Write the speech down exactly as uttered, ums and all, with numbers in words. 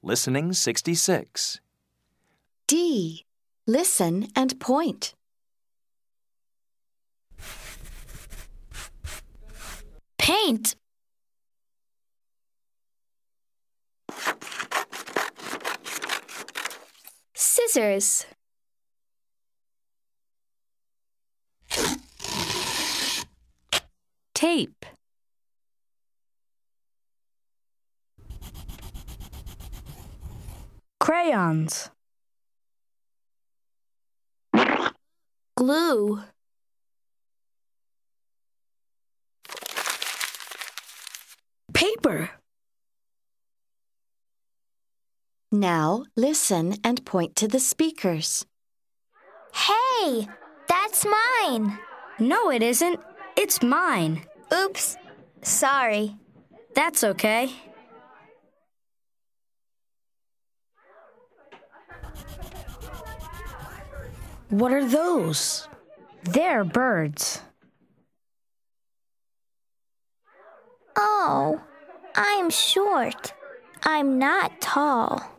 Listening sixty-six. D. Listen and point. Paint. Scissors. Tape. Crayons. Glue. Paper. Now listen and point to the speakers. Hey, that's mine. No, it isn't. It's mine. Oops, sorry. That's okay. What are those? They're birds. Oh, I'm short. I'm not tall.